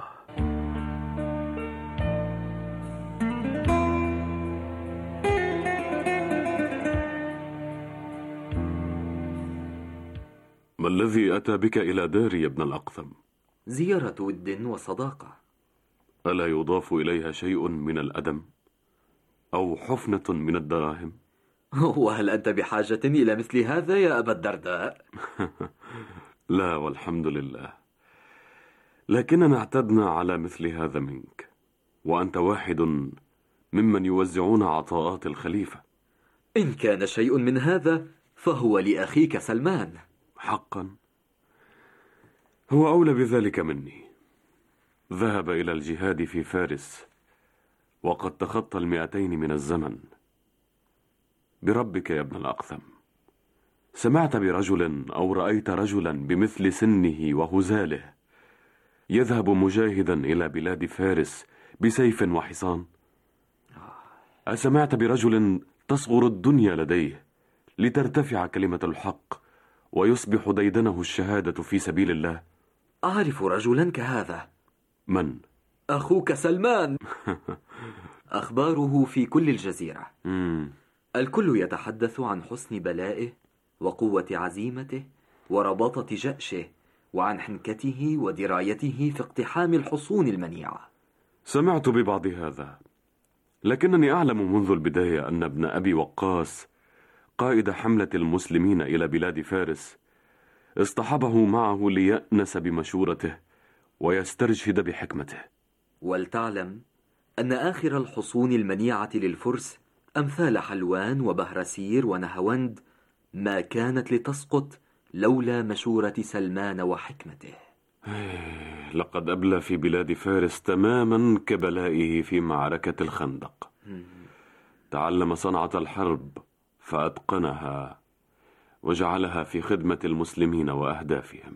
ما الذي أتى بك إلى داري يا ابن الأقثم؟ زيارة ود وصداقة. ألا يضاف إليها شيء من الأدم أو حفنة من الدراهم؟ وهل أنت بحاجة إلى مثل هذا يا أبا الدرداء؟ لا والحمد لله، لكننا اعتدنا على مثل هذا منك، وأنت واحد ممن يوزعون عطاءات الخليفة. إن كان شيء من هذا فهو لأخيك سلمان. حقا هو أولى بذلك مني. ذهب إلى الجهاد في فارس وقد تخطى المئتين من الزمن. بربك يا ابن الأقثم، سمعت برجل أو رأيت رجلا بمثل سنه وهزاله يذهب مجاهدا إلى بلاد فارس بسيف وحصان؟ أسمعت برجل تصغر الدنيا لديه لترتفع كلمة الحق ويصبح ديدنه الشهادة في سبيل الله؟ أعرف رجلا كهذا. من؟ أخوك سلمان. أخباره في كل الجزيرة. مم. الكل يتحدث عن حسن بلائه وقوة عزيمته ورباطة جأشه، وعن حنكته ودرايته في اقتحام الحصون المنيعة. سمعت ببعض هذا، لكنني أعلم منذ البداية أن ابن أبي وقاص قائد حملة المسلمين إلى بلاد فارس اصطحبه معه ليأنس بمشورته ويسترشد بحكمته. ولتعلم أن آخر الحصون المنيعة للفرس أمثال حلوان وبهرسير ونهوند ما كانت لتسقط لولا مشورة سلمان وحكمته. لقد أبلى في بلاد فارس تماما كبلائه في معركة الخندق. تعلم صنعة الحرب فأتقنها وجعلها في خدمة المسلمين وأهدافهم.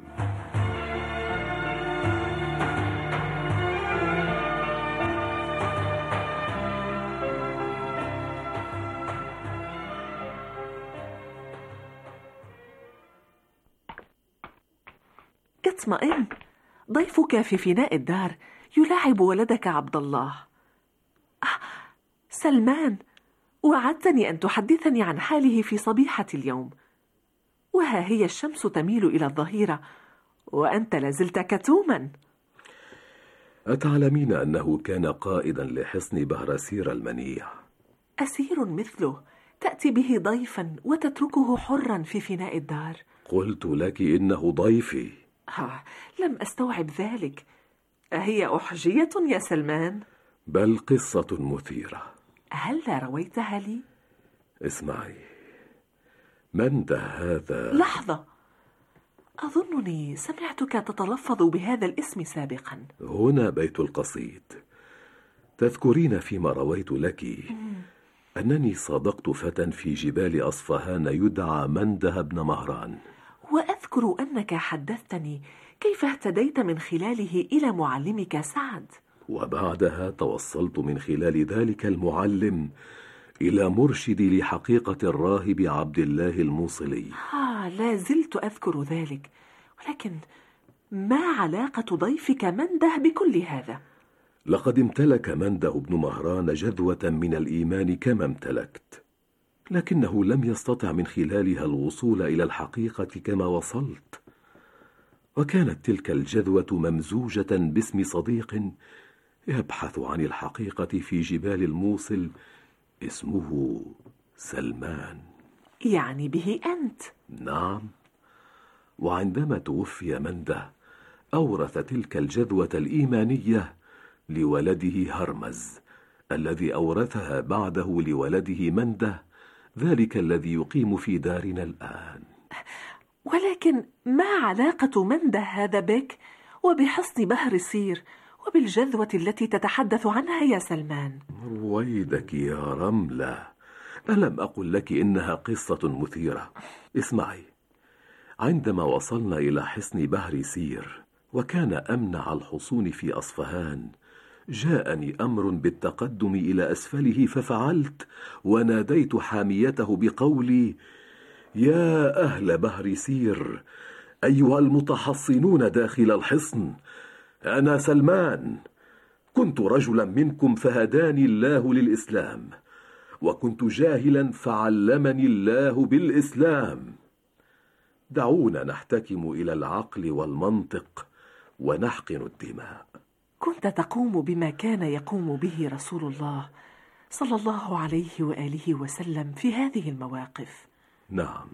اطمئن، ضيفك في فناء الدار يلاعب ولدك عبد الله. آه، سلمان، وعدتني أن تحدثني عن حاله في صبيحة اليوم، وها هي الشمس تميل إلى الظهيرة وأنت لازلت كتوما. أتعلمين أنه كان قائدا لحصن بهرسير المنيع؟ أسير مثله تأتي به ضيفا وتتركه حرا في فناء الدار؟ قلت لك إنه ضيفي. آه، لم أستوعب ذلك. أهي أحجية يا سلمان؟ بل قصة مثيرة. هل لا رويتها لي؟ اسمعي، من ده هذا؟ لحظة، أظنني سمعتك تتلفظ بهذا الاسم سابقا. هنا بيت القصيد. تذكرين فيما رويت لك أنني صادقت فتى في جبال أصفهان يدعى منده بن مهران. وأذكر أنك حدثتني كيف اهتديت من خلاله إلى معلمك سعد، وبعدها توصلت من خلال ذلك المعلم إلى مرشدي لحقيقة الراهب عبد الله الموصلي. آه، لا زلت أذكر ذلك، ولكن ما علاقة ضيفك منده بكل هذا؟ لقد امتلك منده بن مهران جذوة من الإيمان كما امتلكت، لكنه لم يستطع من خلالها الوصول إلى الحقيقة كما وصلت، وكانت تلك الجذوة ممزوجة باسم صديق يبحث عن الحقيقة في جبال الموصل اسمه سلمان. يعني به أنت. نعم، وعندما توفي منده أورث تلك الجذوة الإيمانية لولده هرمز، الذي أورثها بعده لولده منده، ذلك الذي يقيم في دارنا الآن. ولكن ما علاقة منده هذا بك وبحصن بهر سير وبالجذوة التي تتحدث عنها يا سلمان؟ رويدك يا رملة، ألم أقل لك إنها قصة مثيرة؟ اسمعي، عندما وصلنا إلى حصن بهر سير وكان أمنع الحصون في أصفهان، جاءني أمر بالتقدم إلى أسفله ففعلت، وناديت حاميته بقولي: يا أهل بهر سير، أيها المتحصنون داخل الحصن، أنا سلمان، كنت رجلا منكم فهداني الله للإسلام، وكنت جاهلا فعلمني الله بالإسلام. دعونا نحتكم إلى العقل والمنطق ونحقن الدماء. كنت تقوم بما كان يقوم به رسول الله صلى الله عليه وآله وسلم في هذه المواقف. نعم،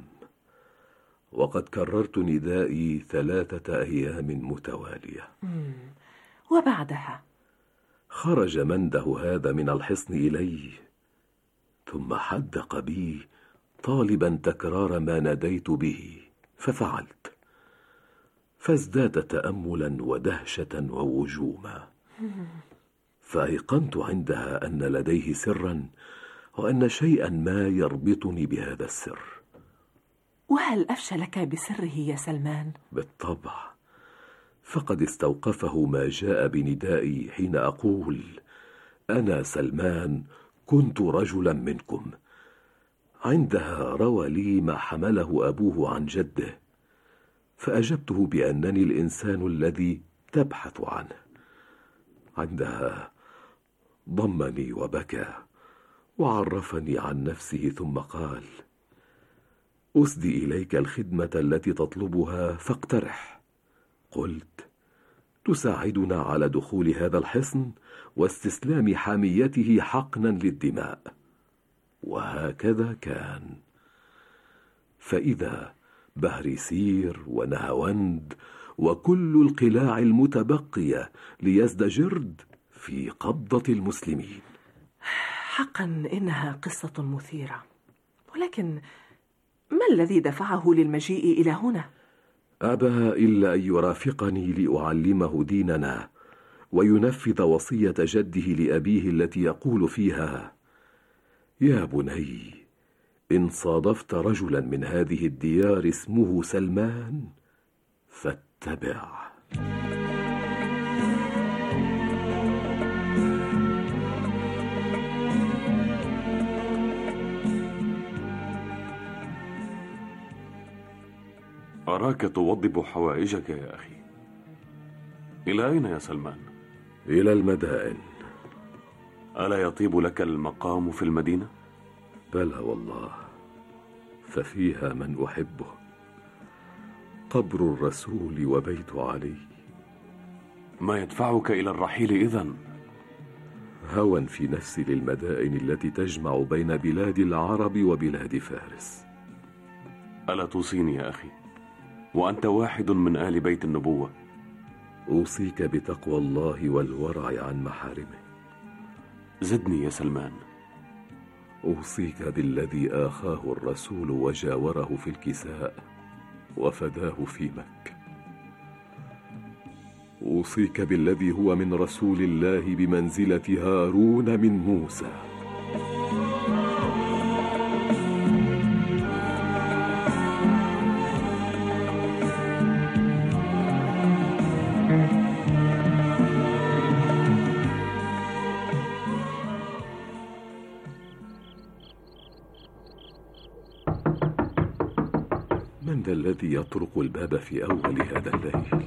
وقد كررت ندائي ثلاثة أيام متوالية. مم. وبعدها خرج منده هذا من الحصن إلي، ثم حدق بي طالبا تكرار ما ناديت به، ففعلت، فازداد تأملا ودهشة ووجوما. فأيقنت عندها أن لديه سرا، وأن شيئا ما يربطني بهذا السر. وهل أفشى لك بسره يا سلمان؟ بالطبع، فقد استوقفه ما جاء بندائي حين أقول: أنا سلمان، كنت رجلا منكم. عندها روى لي ما حمله أبوه عن جده، فأجبته بأنني الإنسان الذي تبحث عنه. عندها ضمني وبكى وعرفني عن نفسه، ثم قال: أسدي إليك الخدمة التي تطلبها فاقترح. قلت: تساعدنا على دخول هذا الحصن واستسلام حاميته حقنا للدماء. وهكذا كان. فإذا بهر سير ونهاوند وكل القلاع المتبقية ليزدجرد في قبضة المسلمين. حقا إنها قصة مثيرة، ولكن ما الذي دفعه للمجيء إلى هنا؟ أبى إلا أن يرافقني لأعلمه ديننا وينفذ وصية جده لأبيه التي يقول فيها: يا بني، إن صادفت رجلا من هذه الديار اسمه سلمان فاتبع. أراك توضب حوائجك يا أخي. إلى أين يا سلمان؟ إلى المدائن. ألا يطيب لك المقام في المدينة؟ بلى والله، ففيها من أحبه، قبر الرسول وبيت علي. ما يدفعك إلى الرحيل إذن؟ هوى في نفسي للمدائن التي تجمع بين بلاد العرب وبلاد فارس. ألا توصيني يا أخي، وأنت واحد من آل بيت النبوة؟ أوصيك بتقوى الله والورع عن محارمه. زدني يا سلمان. أوصيك بالذي آخاه الرسول وجاوره في الكساء وفداه في مكة. أوصيك بالذي هو من رسول الله بمنزلة هارون من موسى. من ذا الذي يطرق الباب في أول هذا الليل؟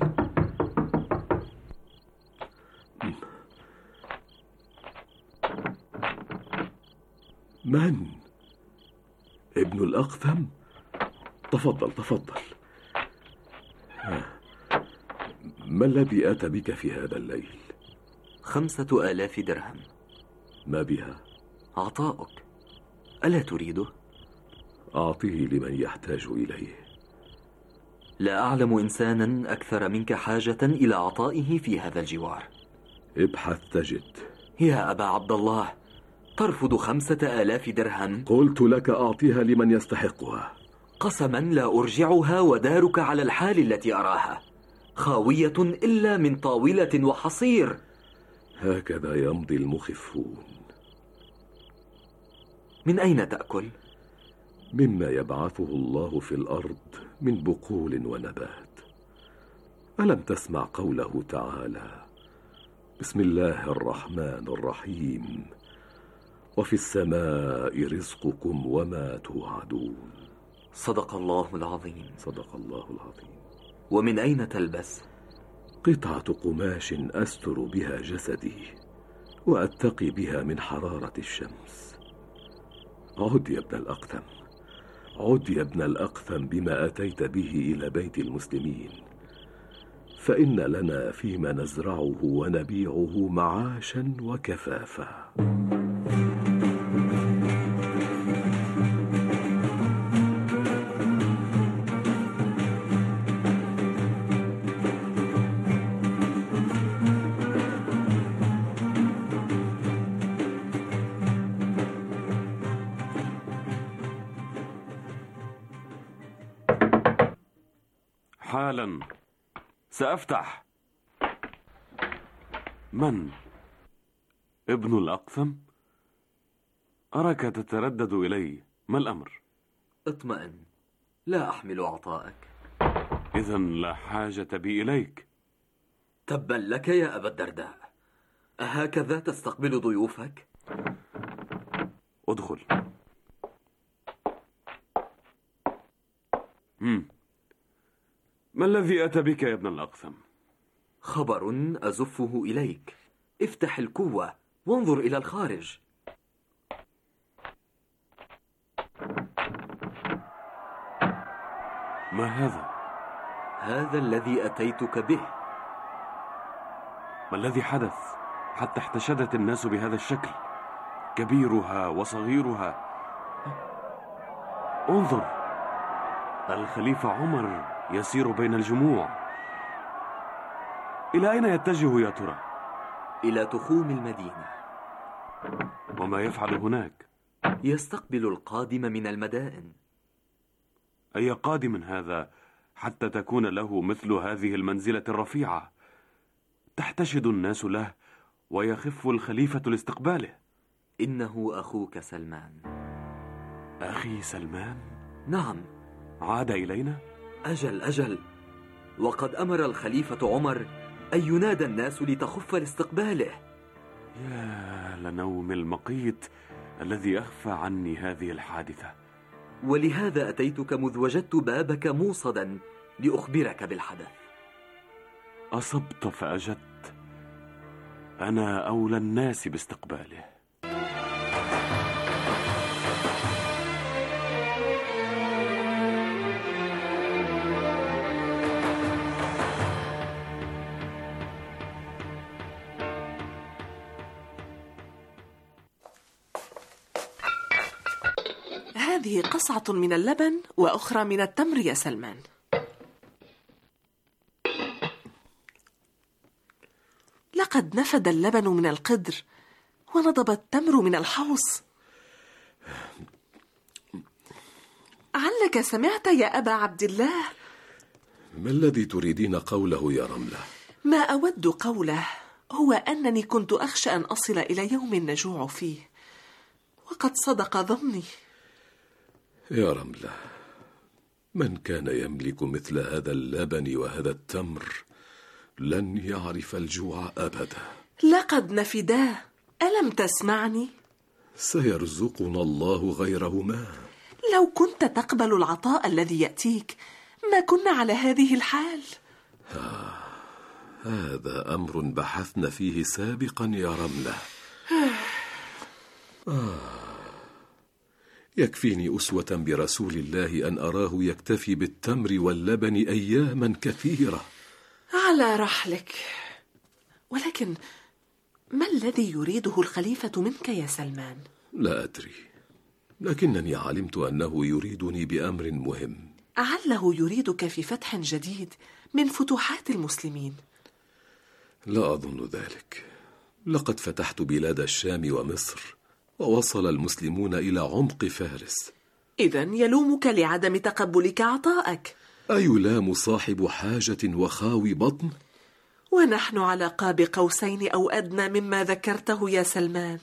من؟ ابن الأقثم؟ تفضل تفضل. ما الذي أتى بك في هذا الليل؟ خمسة آلاف درهم. ما بها؟ عطاؤك، ألا تريده؟ أعطيه لمن يحتاج إليه. لا أعلم إنسانا أكثر منك حاجة إلى عطائه في هذا الجوار. ابحث تجد. يا أبا عبد الله، ترفض خمسة آلاف درهم؟ قلت لك أعطيها لمن يستحقها. قسما لا أرجعها، ودارك على الحال التي أراها، خاوية إلا من طاولة وحصير. هكذا يمضي المخفون. من أين تأكل؟ مما يبعثه الله في الأرض من بقول ونبات. ألم تسمع قوله تعالى: بسم الله الرحمن الرحيم، وفي السماء رزقكم وما توعدون. صدق الله العظيم. صدق الله العظيم. ومن أين تلبس؟ قطعة قماش أستر بها جسدي وأتقي بها من حرارة الشمس. عد يا ابن الأقثم، عد يا ابن الأقثم بما أتيت به إلى بيت المسلمين، فإن لنا فيما نزرعه ونبيعه معاشا وكفافا. حالا سأفتح. من؟ ابن الأقثم؟ أراك تتردد إلي، ما الأمر؟ اطمئن، لا أحمل عطائك. إذن لا حاجة بي إليك. تبا لك يا أبا الدرداء، أهكذا تستقبل ضيوفك؟ ادخل. مم. ما الذي أتى بك يا ابن الأقثم؟ خبر أزفه إليك. افتح الكوة وانظر إلى الخارج. ما هذا؟ هذا الذي أتيتك به. ما الذي حدث حتى احتشدت الناس بهذا الشكل، كبيرها وصغيرها؟ انظر، الخليفة عمر يسير بين الجموع. إلى أين يتجه يا ترى؟ إلى تخوم المدينة. وما يفعل هناك؟ يستقبل القادم من المدائن. أي قادم هذا حتى تكون له مثل هذه المنزلة الرفيعة؟ تحتشد الناس له ويخف الخليفة لاستقباله. إنه أخوك سلمان. أخي سلمان؟ نعم. عاد إلينا؟ أجل أجل، وقد أمر الخليفة عمر أن ينادى الناس لتخف لاستقباله. يا لنوم المقيت الذي أخفى عني هذه الحادثة. ولهذا أتيتك مذ وجدت بابك موصدا لأخبرك بالحدث. أصبت فأجدت، أنا أولى الناس باستقباله. هذه قصعة من اللبن وأخرى من التمر يا سلمان. لقد نفد اللبن من القدر ونضب التمر من الحوص. علك سمعت يا أبا عبد الله؟ ما الذي تريدين قوله يا رملة؟ ما أود قوله هو أنني كنت أخشى أن أصل إلى يوم نجوع فيه، وقد صدق ظني. يا رملة، من كان يملك مثل هذا اللبن وهذا التمر لن يعرف الجوع أبدا. لقد نفداه، ألم تسمعني؟ سيرزقنا الله غيرهما. لو كنت تقبل العطاء الذي يأتيك ما كنا على هذه الحال. آه، هذا أمر بحثنا فيه سابقا يا رملة. آه، يكفيني أسوة برسول الله أن أراه يكتفي بالتمر واللبن أياما كثيرة. على رحلك، ولكن ما الذي يريده الخليفة منك يا سلمان؟ لا أدري، لكنني علمت أنه يريدني بأمر مهم. أعله يريدك في فتح جديد من فتوحات المسلمين؟ لا أظن ذلك. لقد فتحت بلاد الشام ومصر، ووصل المسلمون إلى عمق فارس. إذن يلومك لعدم تقبلك عطاءك. أيلام صاحب حاجة وخاوي بطن؟ ونحن على قاب قوسين أو أدنى مما ذكرته يا سلمان.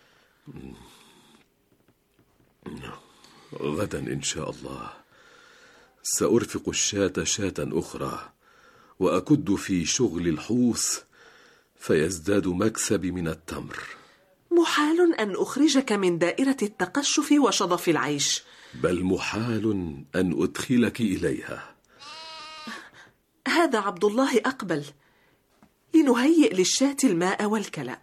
غدا إن شاء الله سأرفق الشاة شاة أخرى، وأكد في شغل الحوص فيزداد مكسبي من التمر. محال أن أخرجك من دائرة التقشف وشظف العيش، بل محال أن أدخلك إليها. هذا عبد الله أقبل، لنهيئ للشاة الماء والكلأ.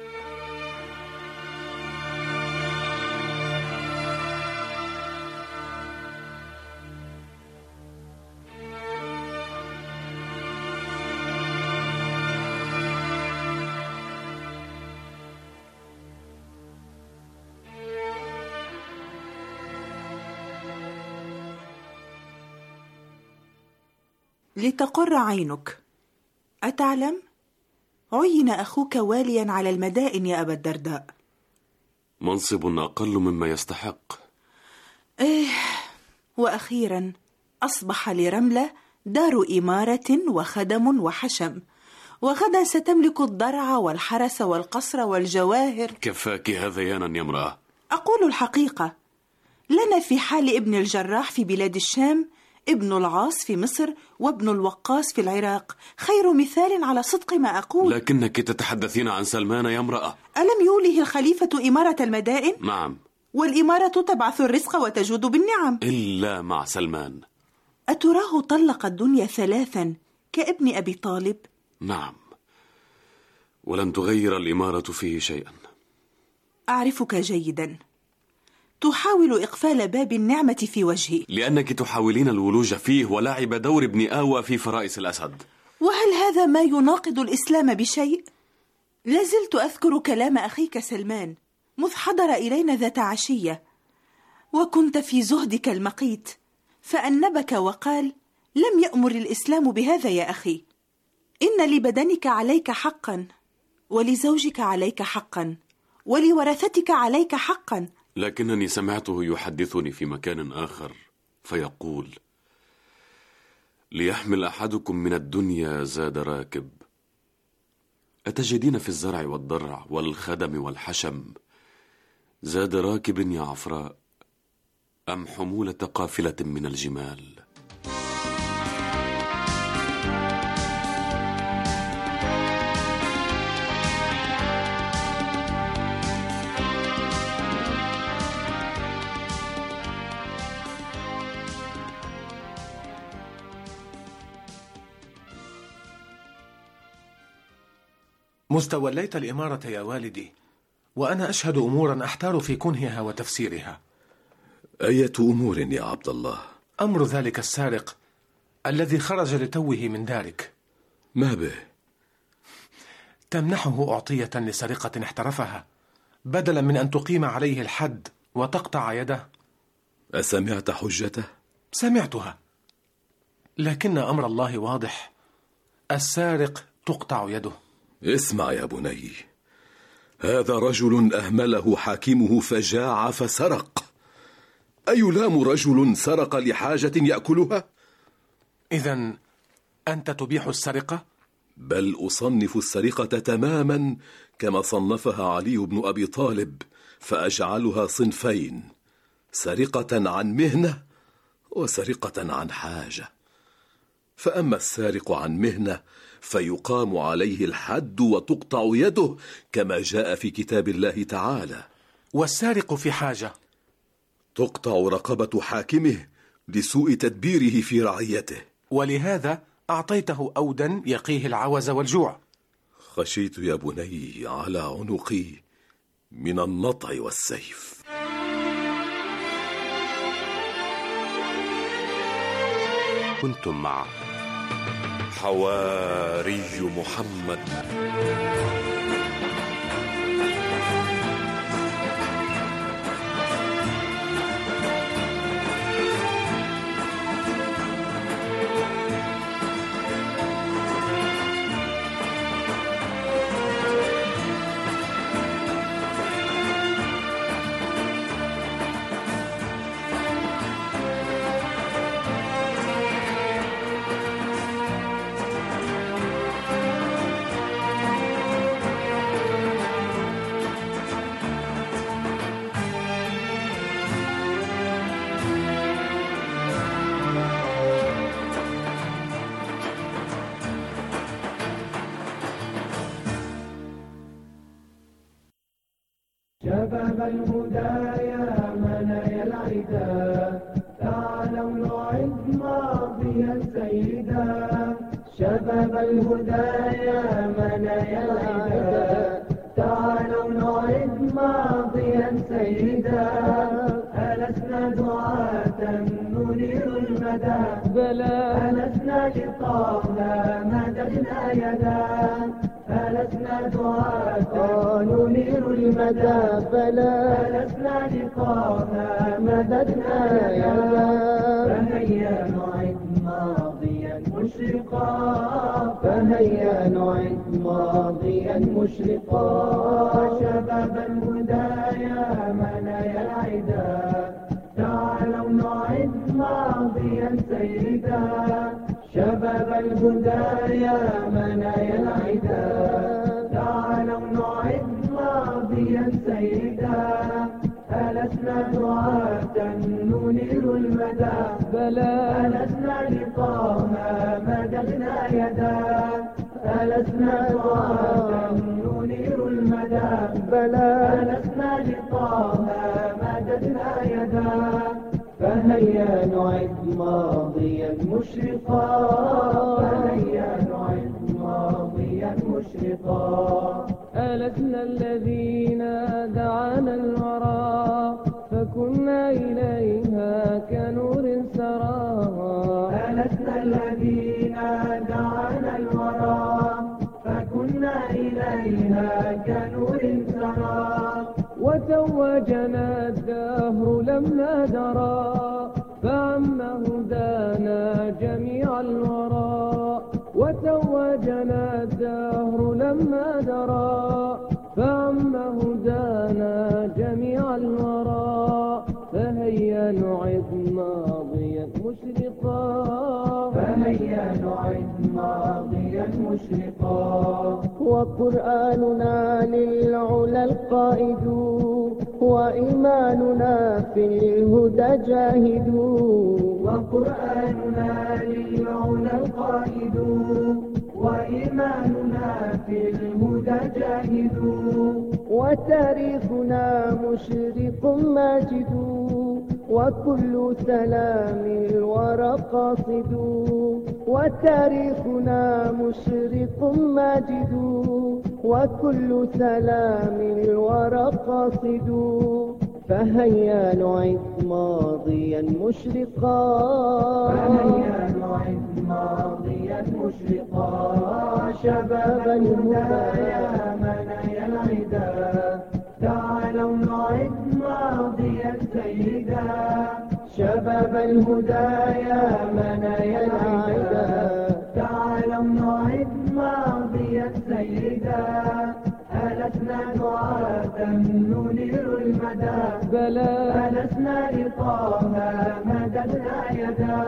لتقر عينك، أتعلم؟ عين أخوك واليا على المدائن يا أبا الدرداء. منصب أقل مما يستحق. إيه، وأخيرا أصبح لرملة دار إمارة وخدم وحشم، وغدا ستملك الضرع والحرس والقصر والجواهر. كفاك هذيانا يا امرأة. أقول الحقيقة، لنا في حال ابن الجراح في بلاد الشام، ابن العاص في مصر، وابن الوقاص في العراق، خير مثال على صدق ما أقول. لكنك تتحدثين عن سلمان يا امرأة. ألم يوله الخليفة إمارة المدائن؟ نعم. والإمارة تبعث الرزق وتجود بالنعم. إلا مع سلمان. أتراه طلق الدنيا ثلاثا كابن أبي طالب؟ نعم، ولن تغير الإمارة فيه شيئا. أعرفك جيدا، تحاول إقفال باب النعمة في وجهي، لأنك تحاولين الولوج فيه ولعب دور ابن آوى في فرائس الأسد. وهل هذا ما يناقض الإسلام بشيء؟ لازلت أذكر كلام أخيك سلمان مذ حضر إلينا ذات عشية، وكنت في زهدك المقيت، فأنبك وقال: لم يأمر الإسلام بهذا يا أخي، إن لبدنك عليك حقا، ولزوجك عليك حقا، ولورثتك عليك حقا. لكنني سمعته يحدثني في مكان آخر فيقول: ليحمل أحدكم من الدنيا زاد راكب. أتجدين في الزرع والضرع والخدم والحشم زاد راكب يا عفراء، أم حمولة قافلة من الجمال؟ مستوليت الإمارة يا والدي، وأنا أشهد أمورا أحتار في كنهها وتفسيرها. أية أمور يا عبد الله؟ أمر ذلك السارق الذي خرج لتوه من دارك. ما به؟ تمنحه أعطية لسرقة احترفها، بدلا من أن تقيم عليه الحد وتقطع يده. أسمعت حجته؟ سمعتها، لكن أمر الله واضح، السارق تقطع يده. اسمع يا بني، هذا رجل أهمله حاكمه فجاع فسرق. أيلام رجل سرق لحاجة يأكلها؟ إذن أنت تبيح السرقة؟ بل أصنف السرقة تماما كما صنفها علي بن أبي طالب، فأجعلها صنفين: سرقة عن مهنة وسرقة عن حاجة. فأما السارق عن مهنة فيقام عليه الحد وتقطع يده كما جاء في كتاب الله تعالى. والسارق في حاجة تقطع رقبة حاكمه لسوء تدبيره في رعيته، ولهذا أعطيته أودا يقيه العوز والجوع. خشيت يا بني على عنقي من النطع والسيف. كنتم مع حواري محمد. شباب الهدى يا منايا العدا تعالوا نعد ماضيا سيدا شباب الهدى يا منايا العدا تعالوا نعد ماضيا سيدا ألسنا دعاة ننير المدى بلى ألسنا لطه مددنا يدا ألسنا دعاة ننير المدى بلى ألسنا لطه مددنا يدا فهيا نعد ماضيا مشرقا فهيا نعد ماضيا مشرقا شباب الهدى يا منايا العدا تعالوا نعد ماضيا سيدا شباب الهدى يا منايا العدا تعالوا نعد ماضيا سيدا ألسنا دعاة ننير المدى بلى ألسنا لطه مددنا يدا ألسنا دعاة ننير المدى بلى ألسنا لطه مددنا يدا فهيا نعد ماضيا مشرقا فهيا نعد ماضيا مشرقا ألسنا الذين دعانا الورى فكنا إليها كنور سراها ألسنا الذين دعانا الورى فكنا إليها كنور سراها وتوجنا الدهر لما درى فعم هدانا جميع الورى وتوجنا الدهر لما درى فعم هدانا جميع الورى فهيا نعد ماضيا مشرقا فهيا نعد ماضيا مشرقا وقرآننا للعلا القائد وإيماننا في الهدى جاهد وقرآننا للعلا القائد وإيماننا في الهدى جاهد وتاريخنا مشرق ماجد وكل سلام الورى قاصد وتاريخنا مشرق ماجد وكل سلام الورى قاصد فهيا نعد ماضيا مشرقا فهيا نعد ماضيا مشرقا شباب الهدى يا منايا العدا تعالوا نعد ماضيا سيدا شباب الهدى يا منايا العدا تعالوا نعد ماضيا سيدا ألسنا دعاة ننير المدى بلى ألسنا لطه مددنا يدا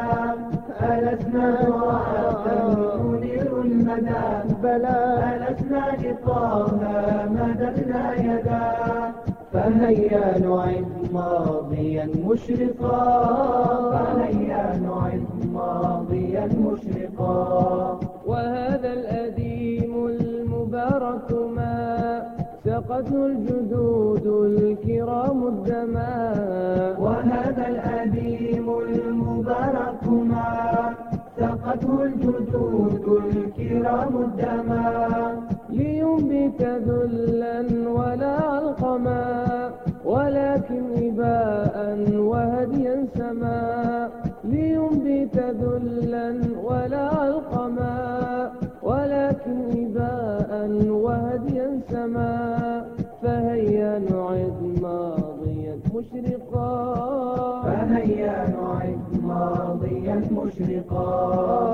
ألسنا دعاة ننير المدى بلى ألسنا لطه مددنا يدا فهيا نعد ماضيا مشرقا فهيا نعد ماضيا مشرقا وهذا الأديم المبارك ما سقته الجدود الكرام الدماء وهذا الأديم المبارك ما سقته الجدود الكرام الدماء لينبت ذلا ولا علقما ولكن إباء وهديا سما لينبت ذلا ولا علقما ولكن إباء وهديا سما فهيا نعد ماضيا مشرقا فهيا نعد ماضيا مشرقا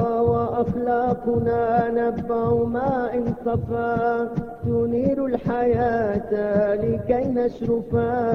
وأخلاقنا نبع ماء صفا تنير الحياة لكي نشرفا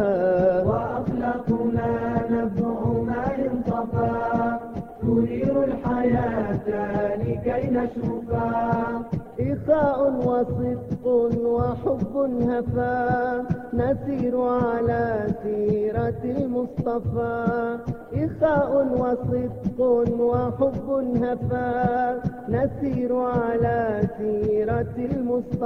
وأخلاقنا نبع ماء صفا تنير الحياة لكي نشرفا إخاء وصدق وحب هفا نسير على سيرة المصطفى إخاء وصدق وحب هفا نسير على سيرة المصطفى